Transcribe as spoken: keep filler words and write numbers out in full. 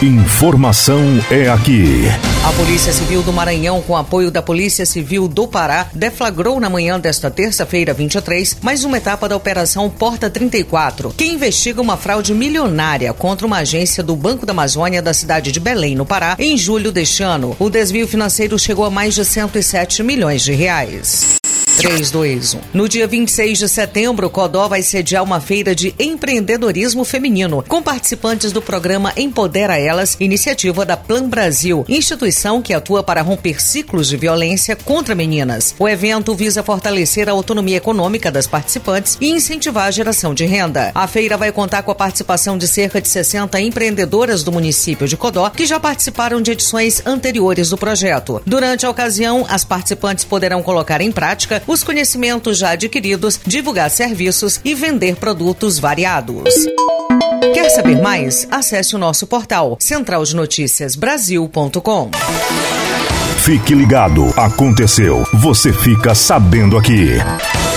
Informação é aqui. A Polícia Civil do Maranhão, com apoio da Polícia Civil do Pará, deflagrou na manhã desta terça-feira, vinte e três, mais uma etapa da Operação Porta trinta e quatro, que investiga uma fraude milionária contra uma agência do Banco da Amazônia da cidade de Belém, no Pará, em julho deste ano. O desvio financeiro chegou a mais de cento e sete milhões de reais. três, dois, um. No dia vinte e seis de setembro, o Codó vai sediar uma feira de empreendedorismo feminino, com participantes do programa Empodera Elas, iniciativa da Plan Brasil, instituição que atua para romper ciclos de violência contra meninas. O evento visa fortalecer a autonomia econômica das participantes e incentivar a geração de renda. A feira vai contar com a participação de cerca de sessenta empreendedoras do município de Codó, que já participaram de edições anteriores do projeto. Durante a ocasião, as participantes poderão colocar em prática os conhecimentos já adquiridos, divulgar serviços e vender produtos variados. Quer saber mais? Acesse o nosso portal central de notícias brasil ponto com. Fique ligado, aconteceu, você fica sabendo aqui.